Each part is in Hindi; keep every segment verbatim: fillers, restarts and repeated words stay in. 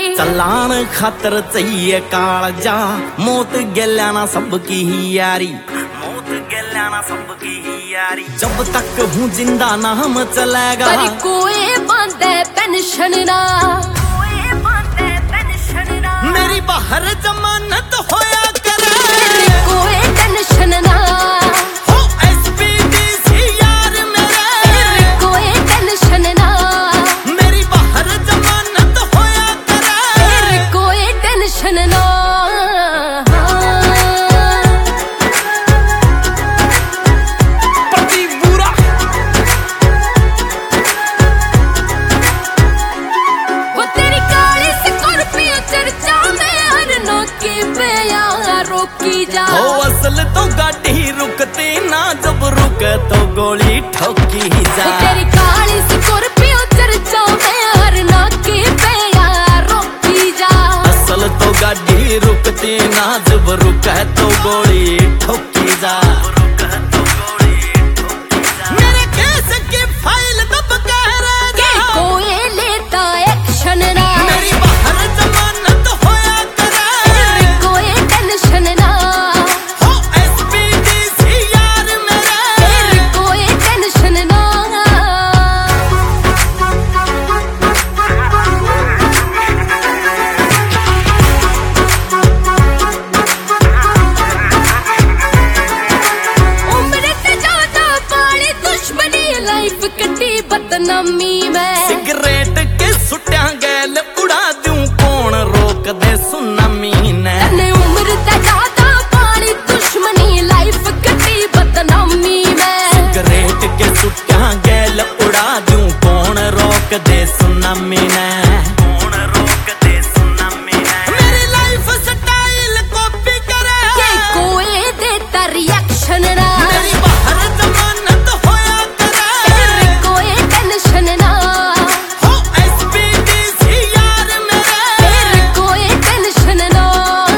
चलान खातर चाहिए कालजा, मौत गेल्या ना सबकी ही यारी, मौत गेल्या ना सबकी ही यारी। जब तक हूँ जिंदा ना हम चलेगा, पर कोई बांधे पेंशन ना, कोई बांधे पेंशन ना। मेरी बाहर जमानत होया करे, कोई टेंशन ना। हो असल तो गाड़ी रुकती ना, जब रुके तो गोली ठोकी जा। तेरी काली स्कॉर्पियो चर्चा में हर नाके पे यार रोकी जा। असल तो गाड़ी रुकती ना, जब रुके तो गोली ठोकी जा। मेरे केस की फाइल दब कह रहे के कोई लेता एक्शन ना, मेरी बाहर जमानत होया करे, कोई टेंशन ना। लाइफ कटी बदनामी में, सिगरेट के सुट्या गैल उड़ा दूं, कौन रोक दे सुनामी ने। तने उम्र ते ज्यादा पाली दुश्मनी, लाइफ कटी बदनामी में। सिगरेट के सुट्या गैल उड़ा दूं, कौन रोक दे सुनामी ने, कौन रोक दे सुनामी ने। मेरी लाइफ स्टाइल कॉपी करे, के कोई देता रिएक्शन ना, मेरी बाहर जमानत होया करे, कोई टेंशन ना। हो एसपीडीसी यार मेरे, कोई टेंशन ना।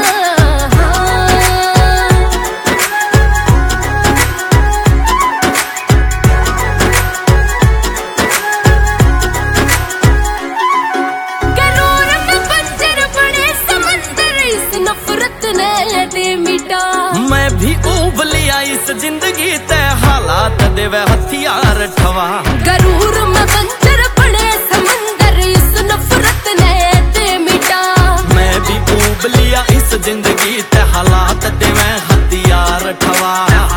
करोड़ में बंजर बड़े समंदर, इस नफरत ने दे मिटा। मैं भी उबलिया इस जिंदगी ते, हालात देवे हथियार ठवा। गरूर में बंजर बड़े समंदर, इस नफरत ने दे मिटा। मैं भी उबलिया इस जिंदगी ते, हालात देवे हथियार ठवा।